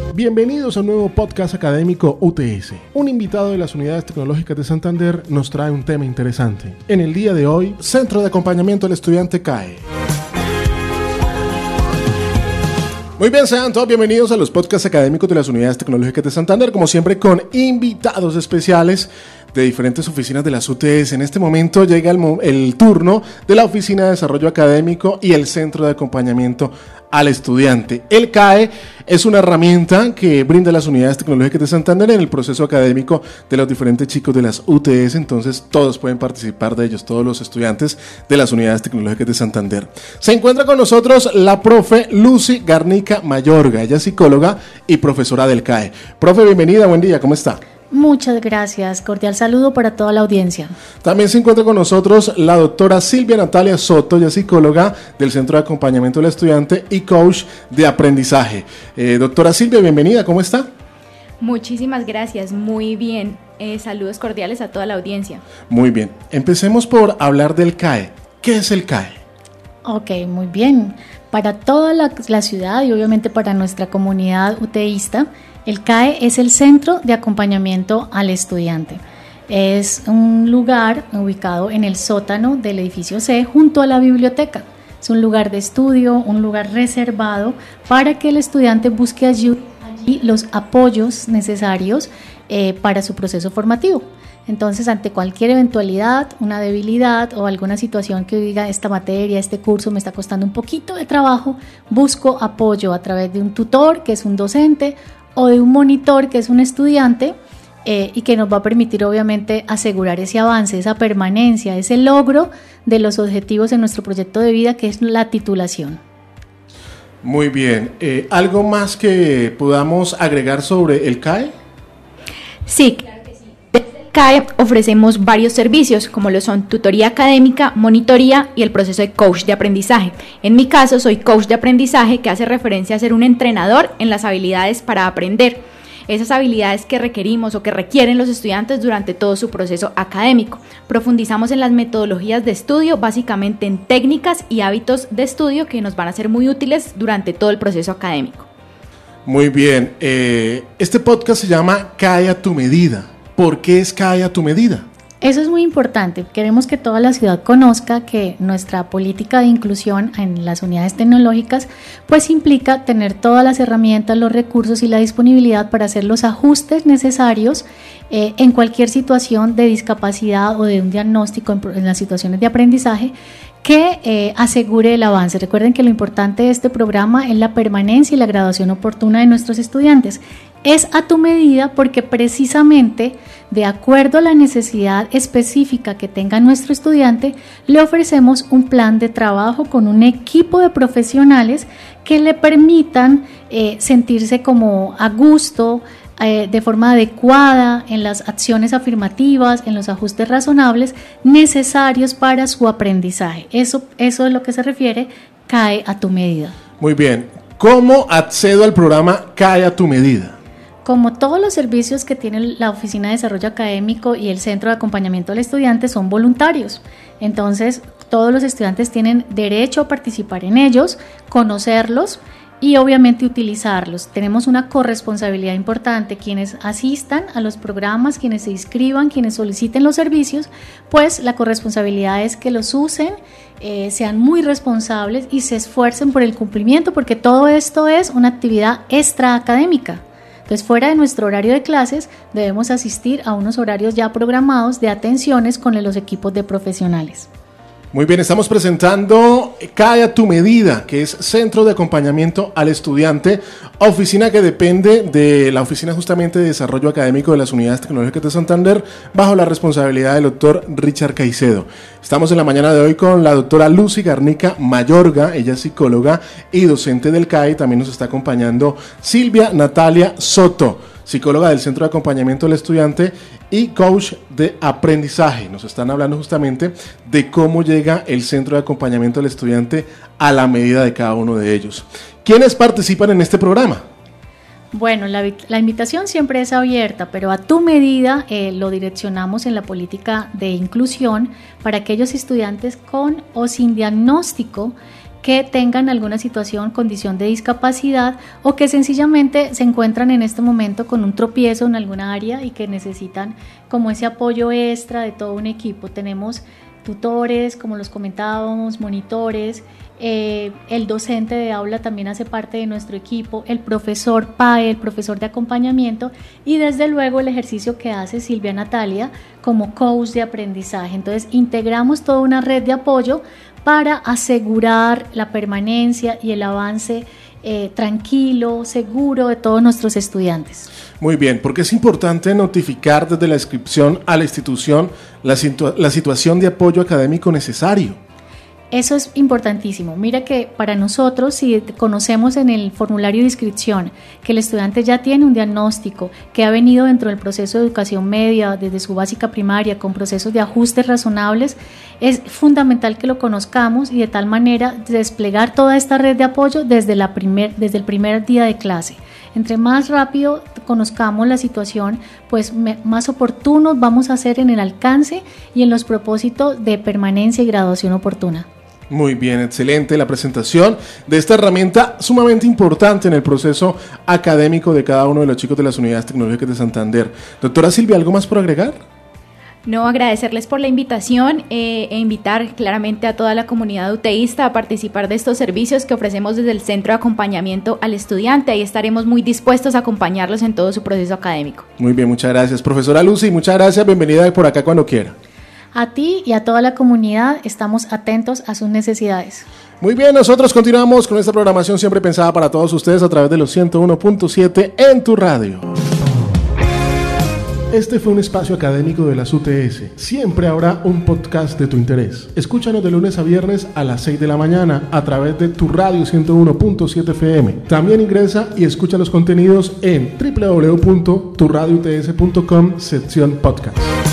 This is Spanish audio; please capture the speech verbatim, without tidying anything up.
Bienvenidos a un nuevo podcast académico U T S. Un invitado de las Unidades Tecnológicas de Santander nos trae un tema interesante. En el día de hoy, Centro de Acompañamiento al Estudiante C A E. Muy bien, sean todos bienvenidos a los podcasts académicos de las Unidades Tecnológicas de Santander, como siempre con invitados especiales de diferentes oficinas de las U T S. En este momento llega el, el turno de la Oficina de Desarrollo Académico y el Centro de Acompañamiento al Estudiante. El C A E es una herramienta que brinda las Unidades Tecnológicas de Santander en el proceso académico de los diferentes chicos de las U T S, entonces todos pueden participar de ellos, todos los estudiantes de las Unidades Tecnológicas de Santander. Se encuentra con nosotros la profe Lucy Garnica Mayorga, ella es psicóloga y profesora del C A E. Profe, bienvenida, buen día, ¿cómo está? Muchas gracias, cordial saludo para toda la audiencia. También se encuentra con nosotros la doctora Silvia Natalia Soto, ella es psicóloga del Centro de Acompañamiento del Estudiante y coach de aprendizaje. Eh, doctora Silvia, bienvenida, ¿cómo está? Muchísimas gracias, muy bien. Eh, saludos cordiales a toda la audiencia. Muy bien, empecemos por hablar del C A E. ¿Qué es el C A E? Ok, muy bien. Para toda la, la ciudad y obviamente para nuestra comunidad uteísta, el C A E es el Centro de Acompañamiento al Estudiante. Es un lugar ubicado en el sótano del edificio C junto a la biblioteca. Es un lugar de estudio, un lugar reservado para que el estudiante busque allí, allí los apoyos necesarios eh, para su proceso formativo. Entonces, ante cualquier eventualidad, una debilidad o alguna situación que diga esta materia, este curso me está costando un poquito de trabajo, busco apoyo a través de un tutor, que es un docente, o de un monitor, que es un estudiante, eh, y que nos va a permitir obviamente asegurar ese avance, esa permanencia, ese logro de los objetivos en nuestro proyecto de vida, que es la titulación. Muy bien. Eh, ¿Algo más que podamos agregar sobre el C A E? Sí, claro que sí. Desde el C A E ofrecemos varios servicios, como lo son tutoría académica, monitoría y el proceso de coach de aprendizaje. En mi caso, soy coach de aprendizaje, que hace referencia a ser un entrenador en las habilidades para aprender. Esas habilidades que requerimos o que requieren los estudiantes durante todo su proceso académico. Profundizamos en las metodologías de estudio, básicamente en técnicas y hábitos de estudio que nos van a ser muy útiles durante todo el proceso académico. Muy bien. Eh, este podcast se llama C A E a tu medida. ¿Por qué es C A E a tu medida? Eso es muy importante. Queremos que toda la ciudad conozca que nuestra política de inclusión en las unidades tecnológicas pues implica tener todas las herramientas, los recursos y la disponibilidad para hacer los ajustes necesarios eh, en cualquier situación de discapacidad o de un diagnóstico en, en las situaciones de aprendizaje que eh, asegure el avance. Recuerden que lo importante de este programa es la permanencia y la graduación oportuna de nuestros estudiantes. Es a tu medida porque precisamente de acuerdo a la necesidad específica que tenga nuestro estudiante, le ofrecemos un plan de trabajo con un equipo de profesionales que le permitan eh, sentirse como a gusto, eh, de forma adecuada en las acciones afirmativas, en los ajustes razonables necesarios para su aprendizaje. Eso, eso es lo que se refiere C A E a tu medida. Muy bien. ¿Cómo accedo al programa C A E a tu medida? Como todos los servicios que tiene la Oficina de Desarrollo Académico y el Centro de Acompañamiento al Estudiante son voluntarios, entonces todos los estudiantes tienen derecho a participar en ellos, conocerlos y obviamente utilizarlos. Tenemos una corresponsabilidad importante, quienes asistan a los programas, quienes se inscriban, quienes soliciten los servicios, pues la corresponsabilidad es que los usen, eh, sean muy responsables y se esfuercen por el cumplimiento, porque todo esto es una actividad extraacadémica. Entonces, fuera de nuestro horario de clases, debemos asistir a unos horarios ya programados de atenciones con los equipos de profesionales. Muy bien, estamos presentando C A E a tu medida, que es Centro de Acompañamiento al Estudiante, oficina que depende de la Oficina justamente de Desarrollo Académico de las Unidades Tecnológicas de Santander, bajo la responsabilidad del doctor Richard Caicedo. Estamos en la mañana de hoy con la doctora Lucy Garnica Mayorga, ella es psicóloga y docente del C A E, también nos está acompañando Silvia Natalia Soto, psicóloga del Centro de Acompañamiento del Estudiante y coach de aprendizaje. Nos están hablando justamente de cómo llega el Centro de Acompañamiento del Estudiante a la medida de cada uno de ellos. ¿Quiénes participan en este programa? Bueno, la, la invitación siempre es abierta, pero a tu medida eh, lo direccionamos en la política de inclusión para aquellos estudiantes con o sin diagnóstico que tengan alguna situación, condición de discapacidad o que sencillamente se encuentran en este momento con un tropiezo en alguna área y que necesitan como ese apoyo extra de todo un equipo. Tenemos tutores, como los comentábamos, monitores, eh, el docente de aula también hace parte de nuestro equipo, el profesor P A E, el profesor de acompañamiento, y desde luego el ejercicio que hace Silvia Natalia como coach de aprendizaje. Entonces integramos toda una red de apoyo para asegurar la permanencia y el avance eh, tranquilo, seguro de todos nuestros estudiantes. Muy bien, porque es importante notificar desde la inscripción a la institución la, situa- la situación de apoyo académico necesario. Eso es importantísimo. Mira que para nosotros, si conocemos en el formulario de inscripción que el estudiante ya tiene un diagnóstico, que ha venido dentro del proceso de educación media, desde su básica primaria, con procesos de ajustes razonables, es fundamental que lo conozcamos y de tal manera desplegar toda esta red de apoyo desde, la primer, desde el primer día de clase. Entre más rápido conozcamos la situación, pues me, más oportunos vamos a ser en el alcance y en los propósitos de permanencia y graduación oportuna. Muy bien, excelente la presentación de esta herramienta sumamente importante en el proceso académico de cada uno de los chicos de las unidades tecnológicas de Santander. Doctora Silvia, ¿algo más por agregar? No, agradecerles por la invitación eh, e invitar claramente a toda la comunidad uteísta a participar de estos servicios que ofrecemos desde el Centro de Acompañamiento al Estudiante. Ahí estaremos muy dispuestos a acompañarlos en todo su proceso académico. Muy bien, muchas gracias. Profesora Lucy, muchas gracias. Bienvenida por acá cuando quiera. A ti y a toda la comunidad estamos atentos a sus necesidades. Muy bien, nosotros continuamos con esta programación siempre pensada para todos ustedes a través de los ciento uno punto siete en tu radio. Este fue un espacio académico de las U T S. Siempre habrá un podcast de tu interés. Escúchanos de lunes a viernes a las seis de la mañana a través de tu radio ciento uno punto siete F M. También ingresa y escucha los contenidos en doble u doble u doble u punto tu radio u t s punto com sección podcast.